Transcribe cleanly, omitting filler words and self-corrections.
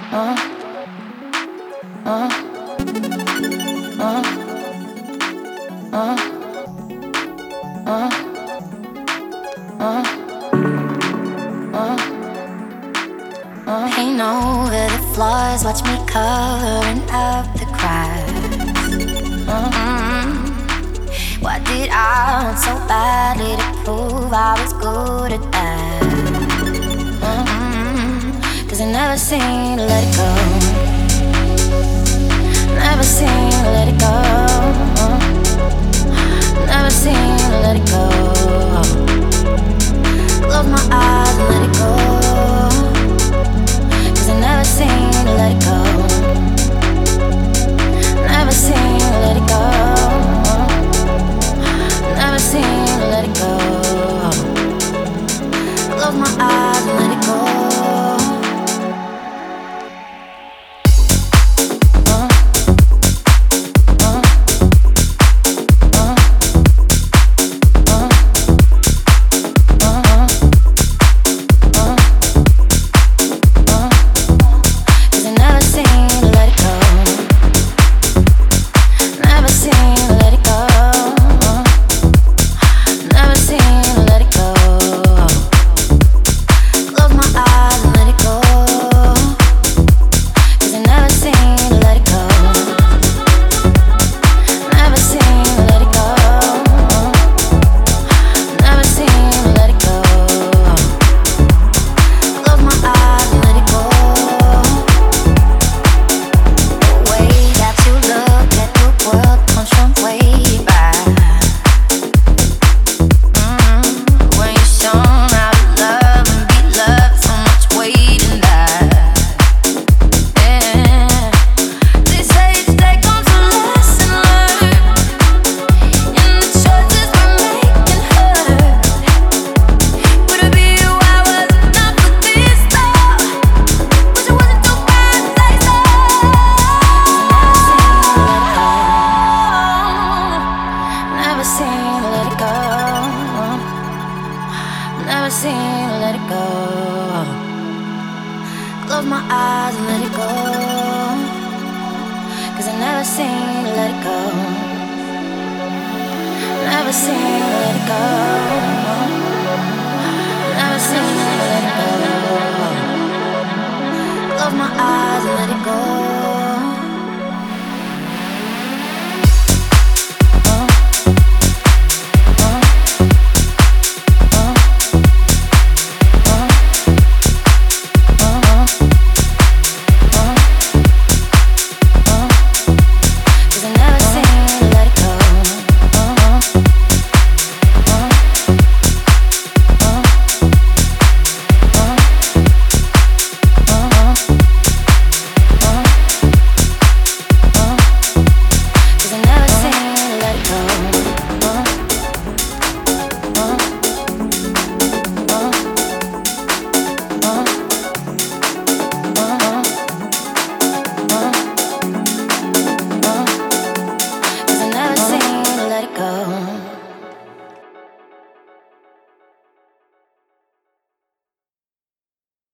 uh, uh, uh, uh, uh, Paint over the floors, watch me covering up the cracks. What did I want so badly to prove I was good at that? 'Cause I never seem to let it go. Never seem to let it go. Never seem to let it go. Close my eyes and let it go. 'Cause I never seem to let it go. Never seem to let it go. Never seem to let it go. Close my eyes and let it go. Never seem to let it go. Close my eyes and let it go. 'Cause I never seem to let it go. Never seem to let it go. Never seem to let it go. Close my eyes and let it go.